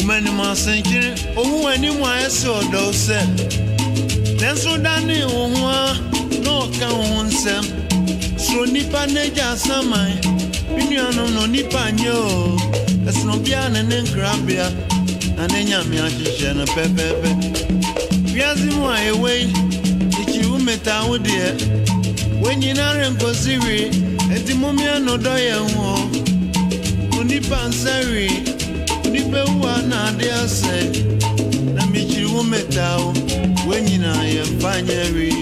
Woman masenche owu animu ayese odo se Nenso dani ohua no ka onsem So nipa neja saman Binuano no nipa nyo Esno bia ne nkrabia Na nenya mi ahihye no pepepe Wiazi mu ayewe Ichi umeta wodie Wenyina renkosiri Enti mumi anodo ye ho Unipa nsari Unipe uwa na ade ase Na michi umeta Wenyina ye mfanyeri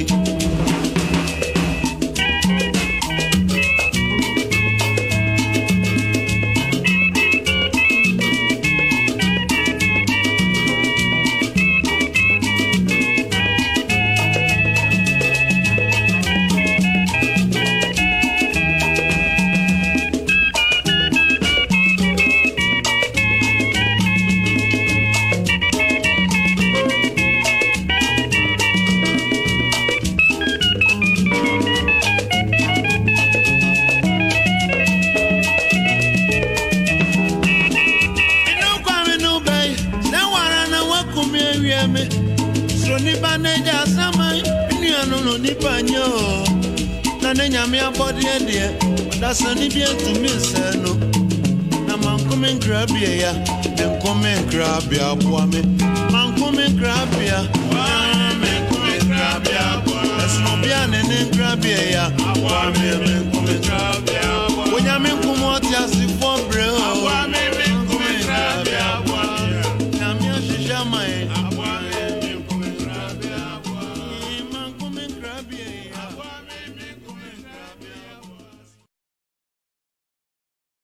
So nipa neja samai Binuano no nipa nyo Na nenya mi abodi edie Dasa ni bien to me se no Na mankume nkrabia ya Enkume nkrabia abuame Mankume nkrabia Mankume nkrabia Esno bia nene nkrabia ya Abuame menkume nkrabia Wonyame nkumo oti asifo bre Abuame menkume nkrabia Nyame ashisha mae